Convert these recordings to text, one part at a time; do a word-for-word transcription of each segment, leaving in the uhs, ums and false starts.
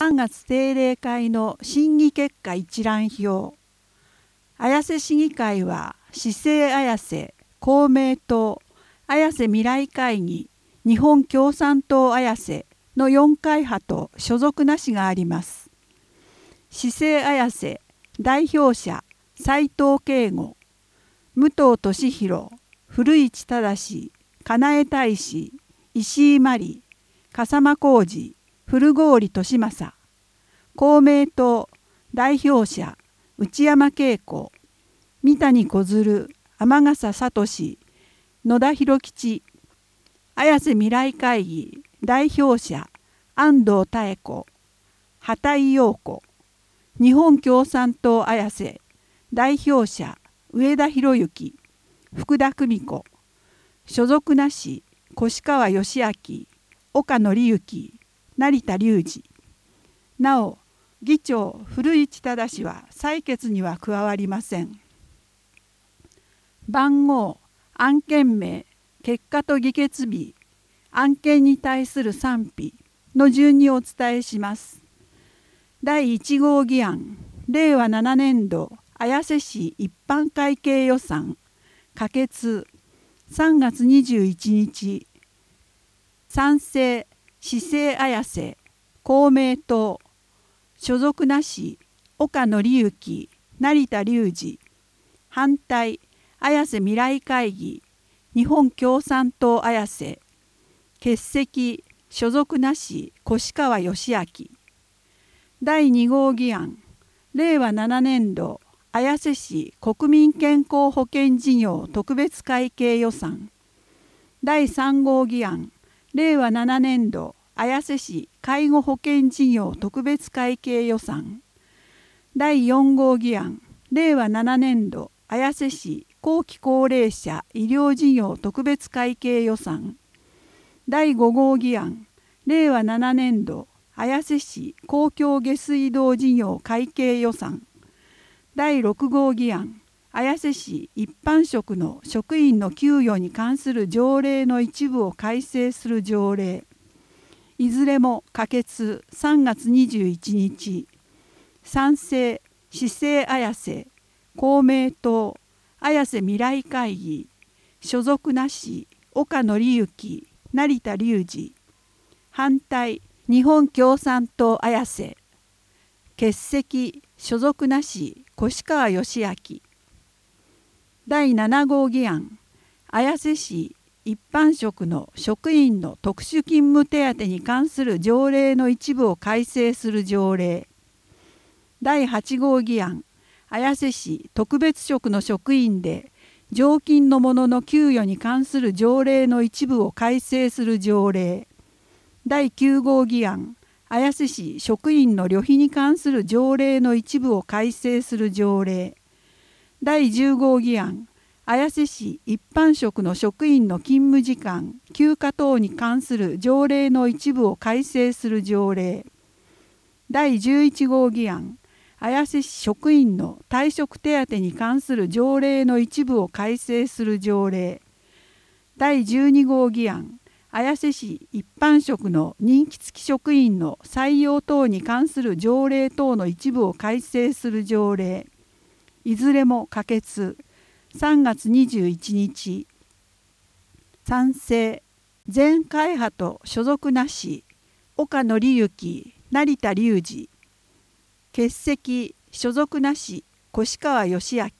さんがつ定例会の審議結果一覧表。綾瀬市議会は市政綾瀬、公明党、綾瀬未来会議、日本共産党綾瀬のよん会派と所属なしがあります。市政綾瀬代表者斉藤圭吾、武藤俊弘、古市正、金江大使、石井真理、笠間浩二、古郡利正。公明党代表者内山恵子、三谷小鶴、天笠聡、野田博吉。綾瀬未来会議代表者安藤妙子、畑井陽子。日本共産党綾瀬代表者上田博之、福田久美子。所属なし越川義明、岡紀之、成田隆二。なお議長古市正は採決には加わりません。番号、案件名、結果と議決日、案件に対する賛否の順にお伝えします。だいいち号議案、れいわななねんど綾瀬市一般会計予算可決。さんがつにじゅういちにち。賛成市政綾瀬、公明党。所属なし岡紀之、成田隆二。反対綾瀬未来会議、日本共産党綾瀬。欠席所属なし越川義明。だいに号議案、れいわななねんど綾瀬市国民健康保険事業特別会計予算。だいさん号議案、れいわななねんど綾瀬市介護保険事業特別会計予算。だいよん号議案、れいわななねんど綾瀬市後期高齢者医療事業特別会計予算。だいご号議案、れいわななねんど綾瀬市公共下水道事業会計予算。だいろく号議案、綾瀬市一般職の職員の給与に関する条例の一部を改正する条例。いずれも可決。さんがつにじゅういちにち。賛成市政綾瀬、公明党綾瀬未来会議。所属なし岡紀之、成田隆二。反対日本共産党綾瀬。欠席所属なし越川義明。だいなな号議案、綾瀬市一般職の職員の特殊勤務手当に関する条例の一部を改正する条例。だいはち号議案、綾瀬市特別職の職員で常勤の者の給与に関する条例の一部を改正する条例。だいきゅう号議案、綾瀬市職員の旅費に関する条例の一部を改正する条例。だいじゅう号議案、綾瀬市一般職の職員の勤務時間、休暇等に関する条例の一部を改正する条例。だいじゅういち号議案、綾瀬市職員の退職手当に関する条例の一部を改正する条例。だいじゅうに号議案、綾瀬市一般職の任期付き職員の採用等に関する条例等の一部を改正する条例。いずれも可決。さんがつにじゅういちにち。賛成全会派と所属なし岡紀之、成田隆二。欠席所属なし越川義明。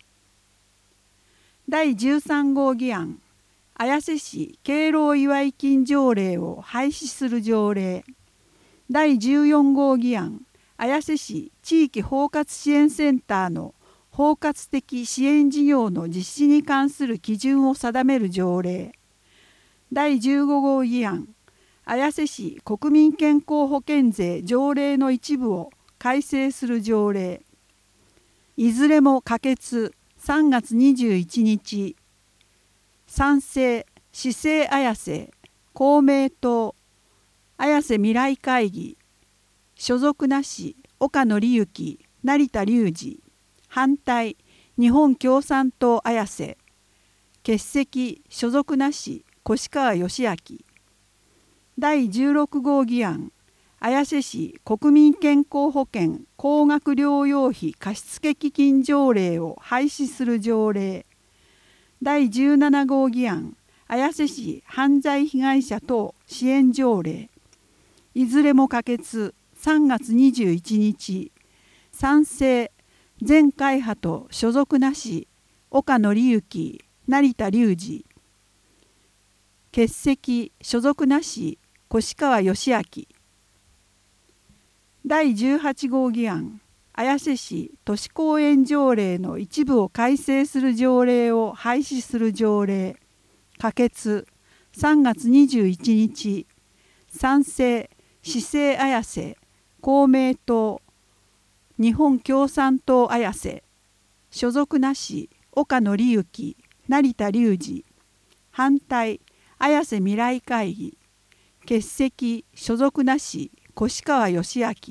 だいじゅうさん号議案、綾瀬市敬老祝金条例を廃止する条例。だいじゅうよん号議案、綾瀬市地域包括支援センターの包括的支援事業の実施に関する基準を定める条例。だいじゅうご号議案、綾瀬市国民健康保険税条例の一部を改正する条例。いずれも可決。さんがつにじゅういちにち。賛成市政綾瀬、公明党綾瀬未来会議。所属なし岡紀之、成田隆二。反対日本共産党綾瀬。欠席所属なし越川義明。だいじゅうろく号議案、 綾瀬市国民健康保険高額療養費貸付基金条例を廃止する条例。だいじゅうなな号議案、綾瀬市犯罪被害者等支援条例。いずれも可決。さんがつにじゅういちにち。賛成。全会派と所属なし。岡野之、成田隆二。欠席。所属なし。越川義明。だいじゅうはち号議案、綾瀬市都市公園条例の一部を改正する条例を廃止する条例。可決。さんがつにじゅういちにち。賛成。市政綾瀬、公明党、日本共産党綾瀬。所属なし。岡野之、成田隆二。反対。綾瀬未来会議。欠席。所属なし。越川義明。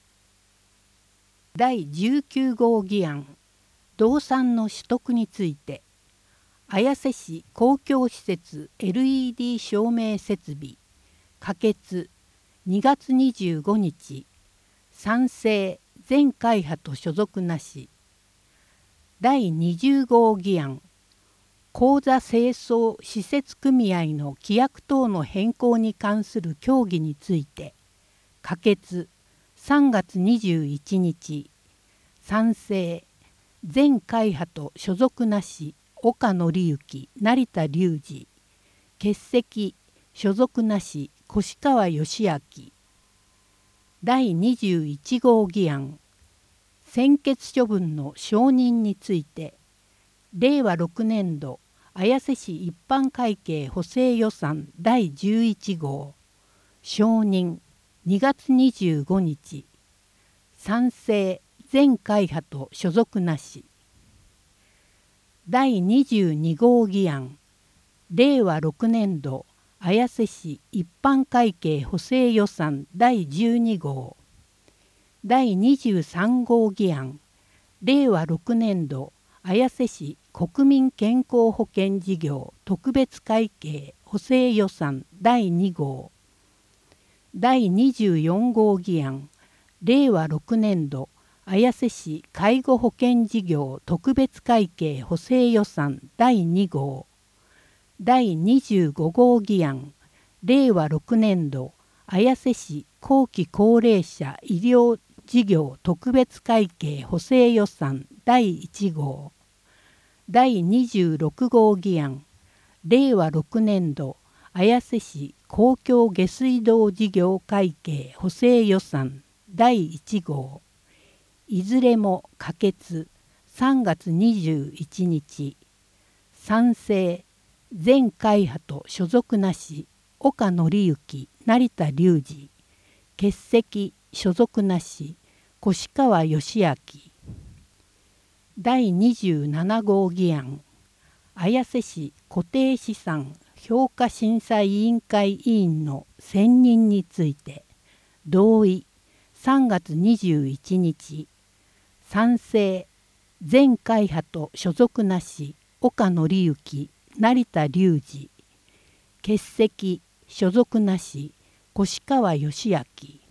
だいじゅうきゅう号議案、動産の取得について。綾瀬市公共施設 エルイーディー 照明設備。可決。にがつにじゅうごにち。賛成。全会派と所属なし。だいにじゅう号議案、口座清掃施設組合の規約等の変更に関する協議について。可決。さんがつにじゅういちにち。賛成。全会派と所属なし。岡野之、成田隆二。欠席。所属なし。越川義明。だいにじゅういち号議案、専決処分の承認について。れいわろくねんど綾瀬市一般会計補正予算だいじゅういち号。承認。にがつにじゅうごにち。賛成。全会派と所属なし。だいにじゅうに号議案、れいわろくねんど綾瀬市一般会計補正予算だいじゅうに号。だいにじゅうさん号議案、れいわろくねんど綾瀬市国民健康保険事業特別会計補正予算だいに号。だいにじゅうよん号議案、れいわろくねんど綾瀬市介護保険事業特別会計補正予算だいに号。だいにじゅうご号議案、れいわろくねんど綾瀬市後期高齢者医療事業特別会計補正予算だいいち号。だいにじゅうろく号議案、れいわろくねんど綾瀬市公共下水道事業会計補正予算だいいち号。いずれも可決。さんがつにじゅういちにち。賛成。全会派と所属なし。岡野之、成田隆二。欠席。所属なし。越川義明。だいにじゅうなな号議案、綾瀬市固定資産評価審査委員会委員の選任について。同意。さんがつにじゅういちにち。賛成。全会派と所属なし。岡野之、成田隆二。欠席。所属なし。越川義明。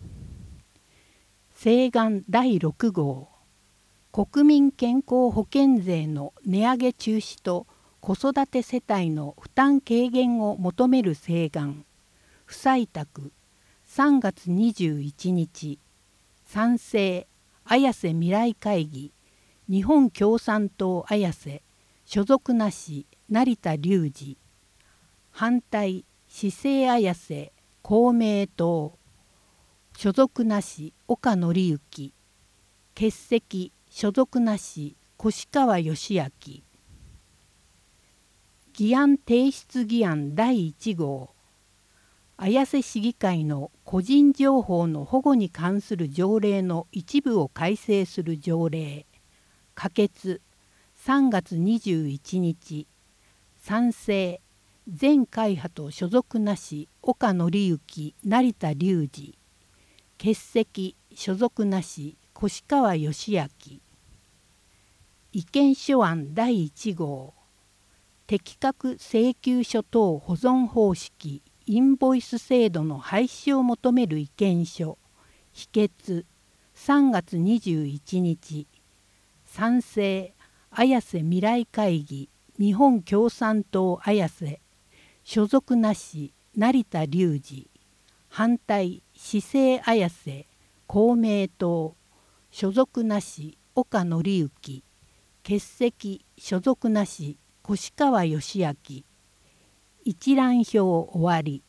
請願だいろく号、国民健康保険税の値上げ中止と子育て世帯の負担軽減を求める請願。不採択。さんがつにじゅういちにち。賛成。綾瀬未来会議。日本共産党綾瀬。所属なし。成田隆二。反対。市政綾瀬。公明党。所属なし。岡野之。欠席。所属なし。越川義明。議案提出議案だいいち号、綾瀬市議会の個人情報の保護に関する条例の一部を改正する条例。可決。さんがつにじゅういちにち。賛成。全会派と所属なし。岡野之、成田隆二。欠席。所属なし。越川義明。意見書案だいいち号、適格請求書等保存方式インボイス制度の廃止を求める意見書秘訣さんがつにじゅういちにち、賛成綾瀬未来会議日本共産党綾瀬、所属なし成田隆二、反対市政綾瀬公明党、所属なし岡紀之、欠席所属なし越川義明。一覧表終わり。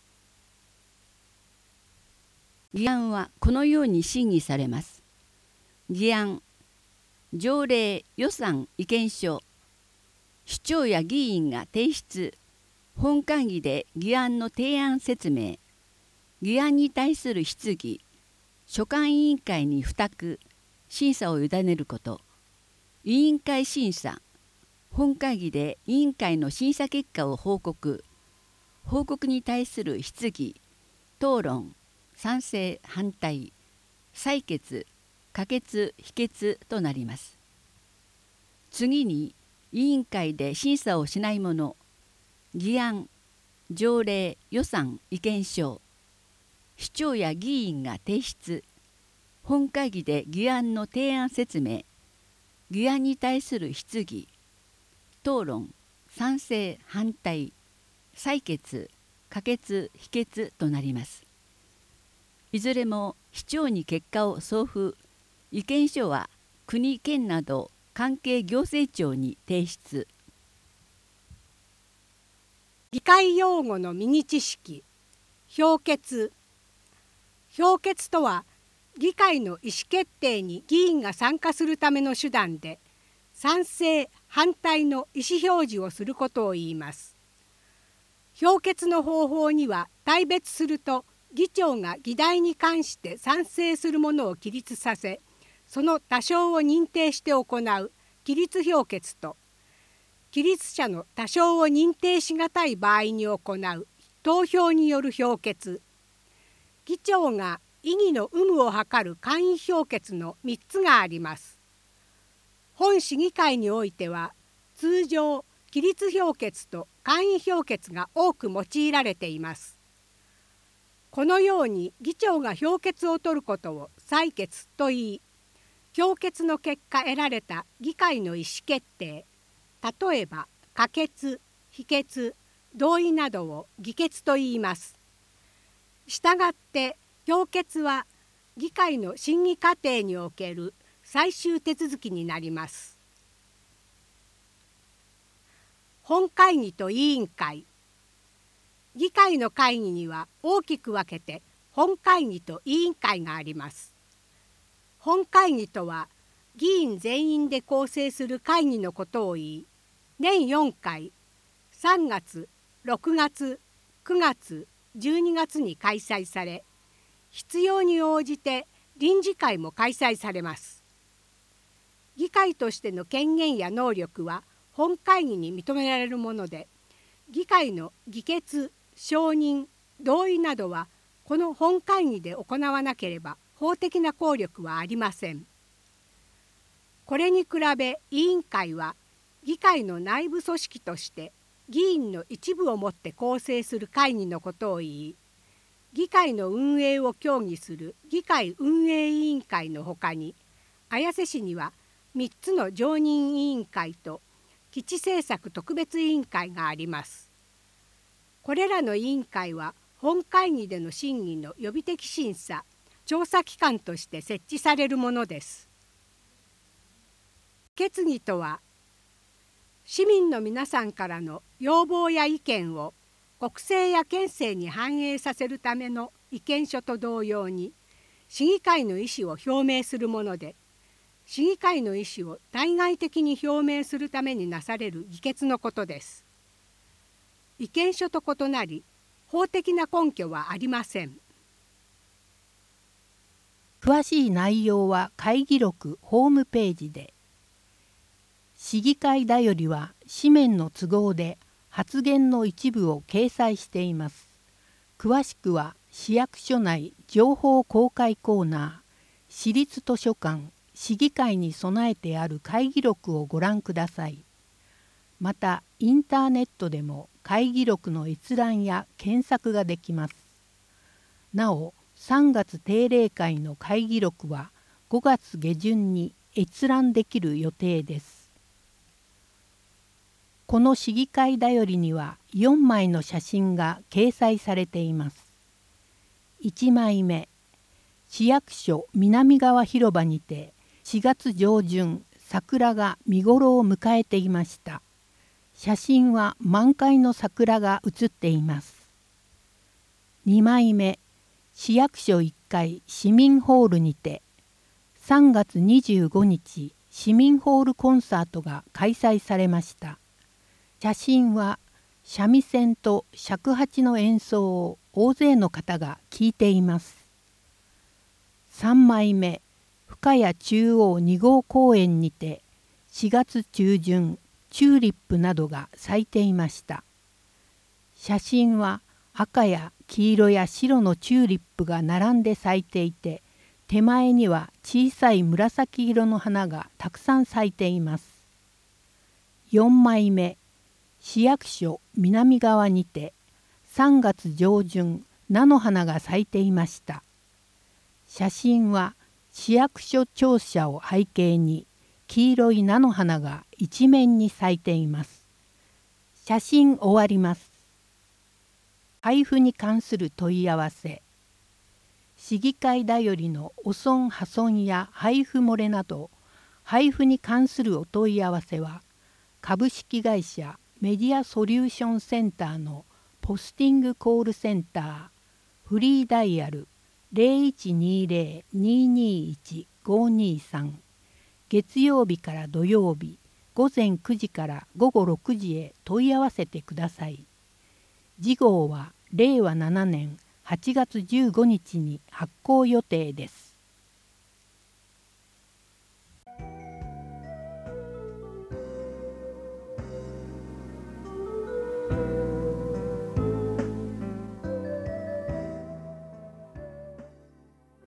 議案はこのように審議されます。議案、条例予算意見書、首長や議員が提出、本会議で議案の提案説明、議案に対する質疑、所管委員会に付託、審査を委ねること、委員会審査、本会議で委員会の審査結果を報告、報告に対する質疑、討論、賛成反対、採決、可決否決となります。次に委員会で審査をしないもの、議案、条例予算意見書、首長や議員が提出、本会議で議案の提案説明、議案に対する質疑、討論、賛成反対、採決、可決否決となります。いずれも市長に結果を送付、意見書は国県など関係行政庁に提出。 議会用語のミニ知識。評決。評決とは議会の意思決定に議員が参加するための手段で、賛成反対の意思表示をすることを言います。評決の方法には大別すると、議長が議題に関して賛成するものを起立させ、その多少を認定して行う起立評決と、起立者の多少を認定しがたい場合に行う投票による評決、議長が異議の有無を図る簡易評決のみっつがあります。本市議会においては、通常起立評決と簡易評決が多く用いられています。このように議長が評決を取ることを採決といい、評決の結果得られた議会の意思決定、例えば可決、否決、同意などを議決と言います。したがって評決は議会の審議過程における最終手続きになります。本会議と委員会。議会の会議には大きく分けて本会議と委員会があります。本会議とは議員全員で構成する会議のことを言い、年よんかい、さんがつ、ろくがつ、くがつ、じゅうにがつに開催され、必要に応じて臨時会も開催されます。議会としての権限や能力は本会議に認められるもので、議会の議決、承認、同意などはこの本会議で行わなければ法的な効力はありません。これに比べ委員会は議会の内部組織として議員の一部をもって構成する会議のことを言い、議会の運営を協議する議会運営委員会のほかに、綾瀬市にはみっつの常任委員会と基地政策特別委員会があります。これらの委員会は本会議での審議の予備的審査、調査機関として設置されるものです。決議とは、市民の皆さんからの要望や意見を国政や県政に反映させるための意見書と同様に、市議会の意思を表明するもので、市議会の意思を対外的に表明するためになされる議決のことです。意見書と異なり、法的な根拠はありません。 詳しい内容は会議録ホームページで。市議会だよりは紙面の都合で発言の一部を掲載しています。詳しくは市役所内情報公開コーナー、市立図書館、市議会に備えてある会議録をご覧ください。またインターネットでも会議録の閲覧や検索ができます。なお、 さんがつ定例会の会議録はごがつ下旬に閲覧できる予定です。この市議会だよりにはよんまいの写真が掲載されています。いちまいめ、市役所南側広場にてしがつ上旬、桜が見頃を迎えていました。写真は満開の桜が写っています。にまいめ、市役所いっかい市民ホールにてさんがつにじゅうごにち市民ホールコンサートが開催されました。写真は三味線と尺八の演奏を大勢の方が聴いています。さんまいめ、深谷中央にごう公園にてしがつちゅうじゅん、チューリップなどが咲いていました。写真は赤や黄色や白のチューリップが並んで咲いていて、手前には小さい紫色の花がたくさん咲いています。よんまいめ、市役所南側にてさんがつ上旬、菜の花が咲いていました。写真は市役所庁舎を背景に黄色い菜の花が一面に咲いています。写真終わります。配布に関する問い合わせ。市議会だよりの汚損破損や配布漏れなど、配布に関するお問い合わせは、株式会社メディアソリューションセンターのポスティングコールセンター、フリーダイヤル ゼロいちにゼロ にーにーいち ごにーさん、月曜日から土曜日ごぜんくじからごごろくじへ問い合わせてください。次号はれいわななねんはちがつじゅうごにちに発行予定です。